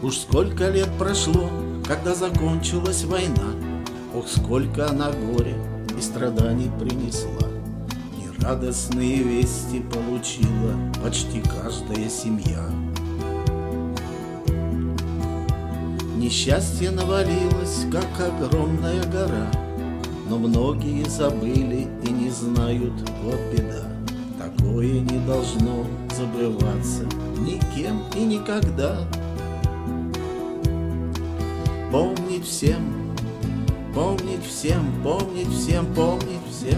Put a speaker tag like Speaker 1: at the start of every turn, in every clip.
Speaker 1: Уж сколько лет прошло, когда закончилась война, ох, сколько она горя и страданий принесла. Нерадостные вести получила почти каждая семья. Несчастье навалилось, как огромная гора, но многие забыли и не знают, вот беда. Такое не должно забываться никем и никогда. Помнить всем, помнить всем, помнить всем, помнить всем.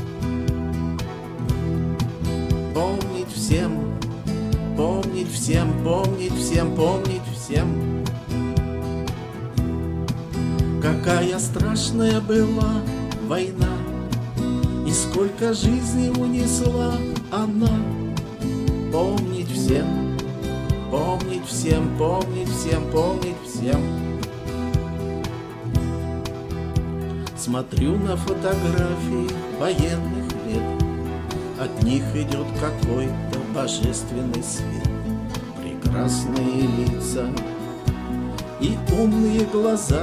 Speaker 1: Помнить всем, помнить всем, помнить всем, помнить всем. Какая страшная была война, и сколько жизней унесла она. Помнить всем, помнить всем, помнить всем, помнить всем. Смотрю на фотографии военных лет, от них идет какой-то божественный свет. Прекрасные лица и умные глаза.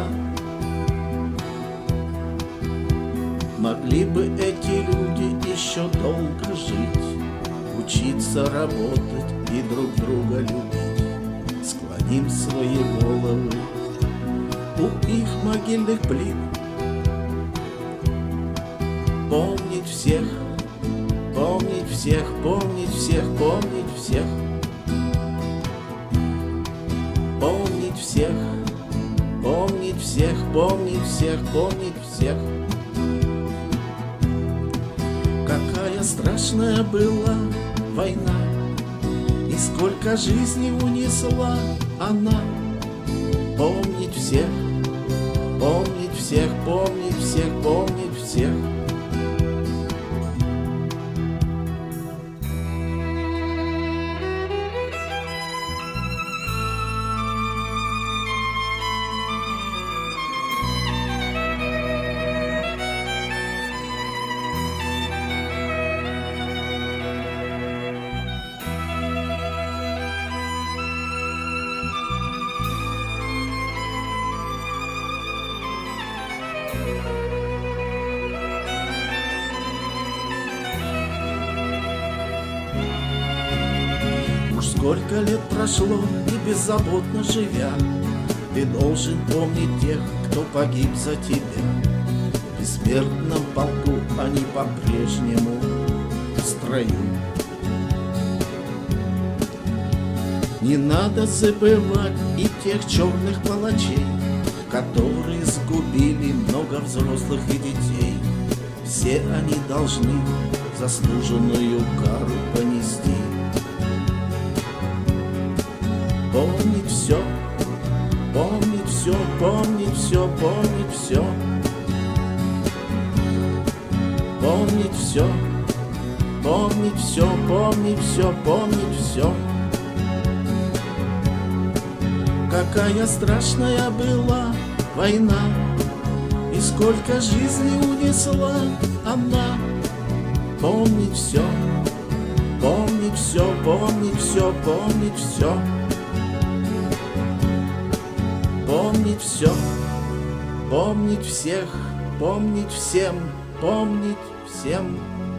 Speaker 1: Могли бы эти люди еще долго жить, учиться работать и друг друга любить. Склоним свои головы у их могильных плит. Помнить всех, помнить всех, помнить всех, помнить всех. Помнить всех, помнить всех, помнить всех, помнить всех. Какая страшная была война, и сколько жизней унесла она. Помнить всех, помнить всех, помнить всех, помнить всех. Уж сколько лет прошло, и беззаботно живя, ты должен помнить тех, кто погиб за тебя. В бессмертном полку они по-прежнему в строю. Не надо забывать и тех черных палачей, которые сгубили много взрослых и детей. Все они должны заслуженную кару понести. Помнить все, помнить все, помнить все, помнить все. Помнить все, помнить все, помнить все, помнить все. Какая страшная была война, и сколько жизней унесла она. Помнить все, помнить все, помнить все, помнить все. Помнить все, помнить всех, помнить всем, помнить всем.